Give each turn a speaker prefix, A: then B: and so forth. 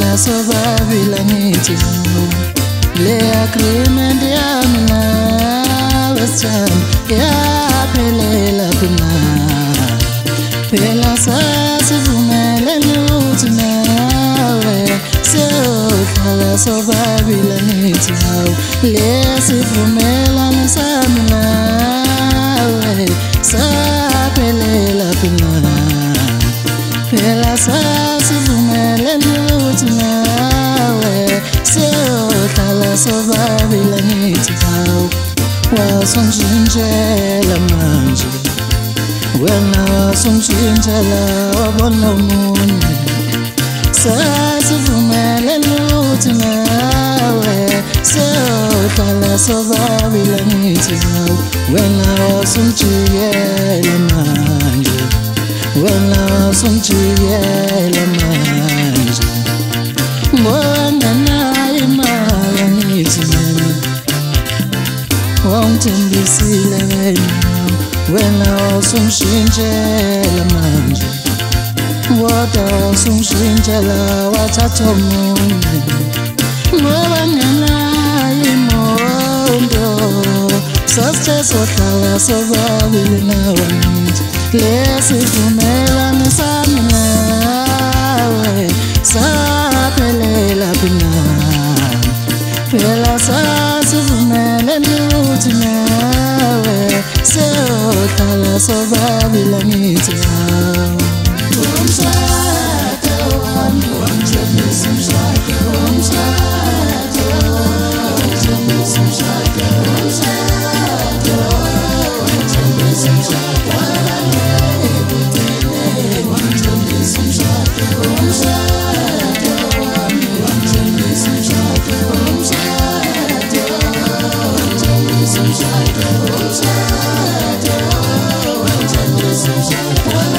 A: sobabili angithi le agreement yami nawe sithando yaphelela phela phela sasivumelene ukuthi nawe siyohlala sobabili angithi hawu lesivumelwano sami nawe saphelela phela sasivumelene ukuthi nawe siyohlala sobabili angithi hawu wasungishintshela manje wena wasungishintshela wabona omunye sasivumelene ukuthi nawe siyohlala sobabili angithi hawu wena wasungijikela manje wena wasungijikela manje ngowangenayo imali angithi mina wangithembisile wena wasungishintshela manje kodwa wasungishintshela wathatha omunye ngoba ngenayo imoto sasithe sohlala sobabili nawe angithi lesivumelwano sami nawe saphelela phela sasivumelene ukuthi nawe siyohlala sobabili angithi hawu umshado wami wangithembisa umshado umshado wangithembisa umshado umshado wangithembisa umshado wangithembisa umshado umshado wami wangithembisa umshado umshado wangithembisa umshado umshado wangithembisa umshado